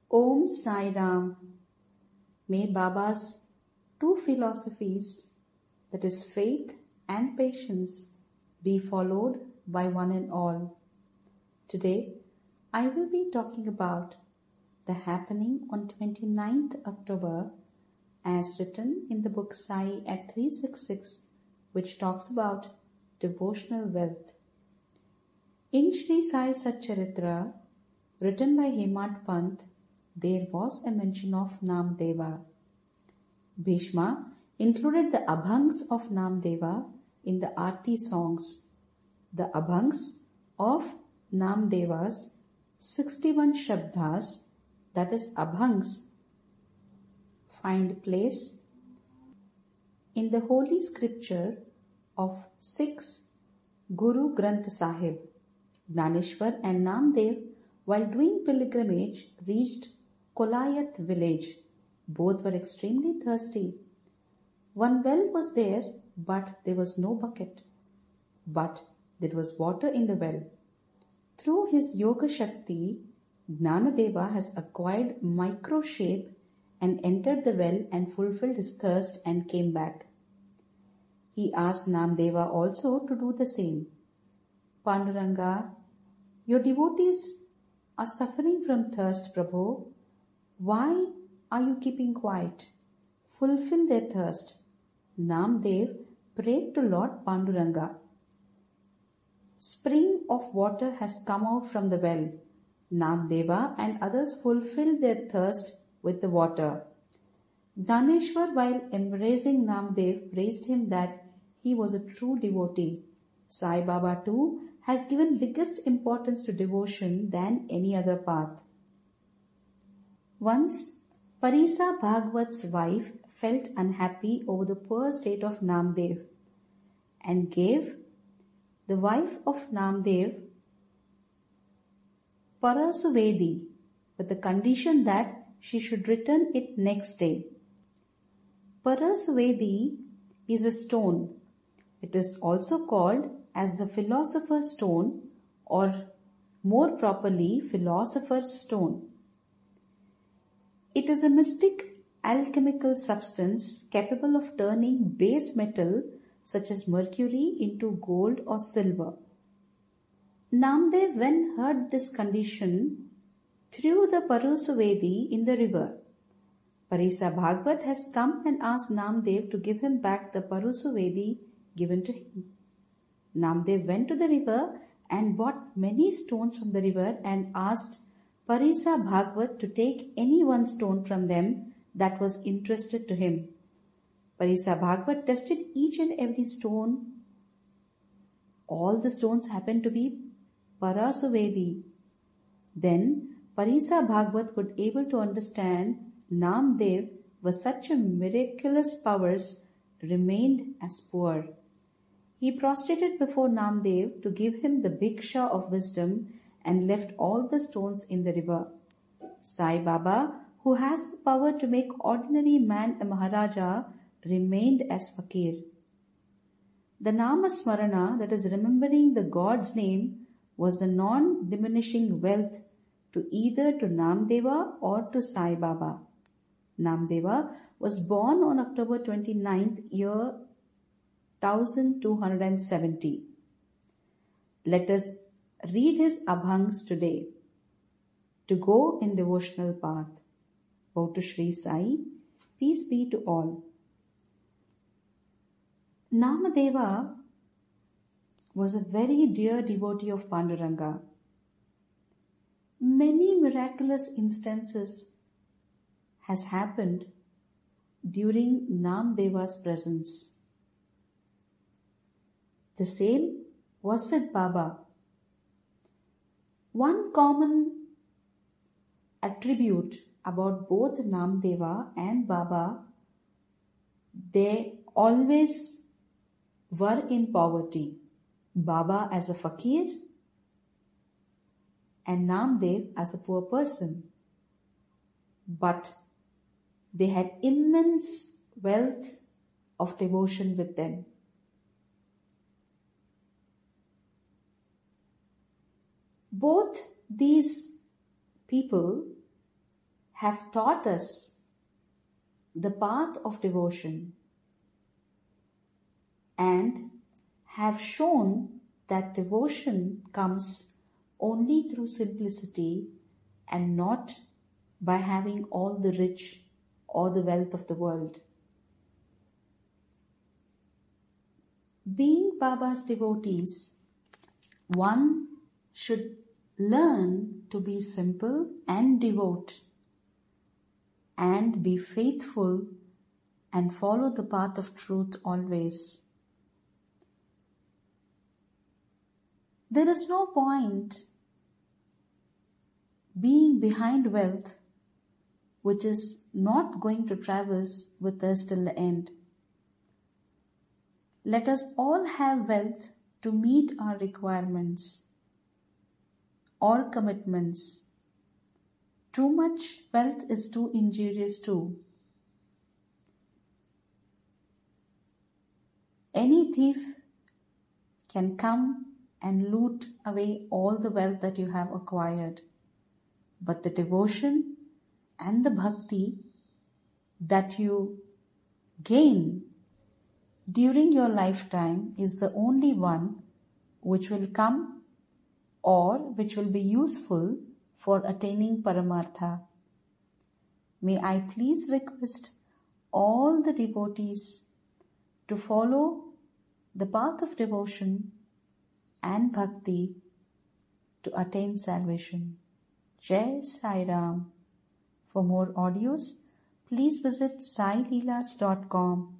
Om Sai Ram. May Baba's two philosophies, that is faith and patience, be followed by one and all. Today, I will be talking about the happening on 29th October as written in the book Sai at 366, which talks about devotional wealth. In Sri Sai Satcharitra, written by Hemant Pant, there was a mention of Namdeva. Bhishma included the abhangs of Namdeva in the Aarti songs. The abhangs of Namdeva's 61 Shabdas, that is abhangs, find place in the holy scripture of 6 Guru Granth Sahib. Gnaneshwar and Namdev, while doing pilgrimage, reached Kolayat village. Both were extremely thirsty. One well was there, but there was no bucket. But there was water in the well. Through his Yoga Shakti, Gnanadeva has acquired micro shape and entered the well and fulfilled his thirst and came back. He asked Namdeva also to do the same. Panduranga, your devotees are suffering from thirst, Prabhu. Why are you keeping quiet? Fulfill their thirst. Namdev prayed to Lord Panduranga. Spring of water has come out from the well. Namdeva and others fulfilled their thirst with the water. Gnaneshwar, while embracing Namdev, praised him that he was a true devotee. Sai Baba too has given biggest importance to devotion than any other path. Once, Parisa Bhagwat's wife felt unhappy over the poor state of Namdev and gave the wife of Namdev Parasuvedi with the condition that she should return it next day. Parasuvedi is a stone. It is also called as the philosopher's stone, or more properly, philosopher's stone. It is a mystic alchemical substance capable of turning base metal such as mercury into gold or silver. Namdev, when heard this condition, threw the Parasuvedi in the river. Parisa Bhagwat has come and asked Namdev to give him back the Parasuvedi given to him. Namdev went to the river and bought many stones from the river and asked Parisa Bhagwat to take any one stone from them that was interested to him. Parisa Bhagwat tested each and every stone. All the stones happened to be Parasuvedi. Then Parisa Bhagwat was able to understand Namdev was such a miraculous powers remained as poor. He prostrated before Namdev to give him the bhiksha of wisdom and left all the stones in the river. Sai Baba, who has the power to make ordinary man a Maharaja, remained as fakir. The Nama Smarana, that is remembering the God's name, was the non-diminishing wealth to either to Namdeva or to Sai Baba. Namdeva was born on October 29th, year 1270. Let us read his abhangs today to go in devotional path. Bow to Sri Sai, peace be to all. Namadeva was a very dear devotee of Panduranga. Many miraculous instances has happened during Namdeva's presence. The same was with Baba. One common attribute about both Namdeva and Baba, they always were in poverty. Baba as a fakir and Namdev as a poor person. But they had immense wealth of devotion with them. Both these people have taught us the path of devotion and have shown that devotion comes only through simplicity and not by having all the rich or the wealth of the world. Being Baba's devotees, one should learn to be simple and devote and be faithful and follow the path of truth always. There is no point being behind wealth which is not going to traverse with us till the end. Let us all have wealth to meet our requirements or commitments. Too much wealth is too injurious too. Any thief can come and loot away all the wealth that you have acquired. But the devotion and the bhakti that you gain during your lifetime is the only one which will come or which will be useful for attaining Paramartha. May I please request all the devotees to follow the path of devotion and bhakti to attain salvation. Jai Sai Ram. For more audios, please visit saileelas.com.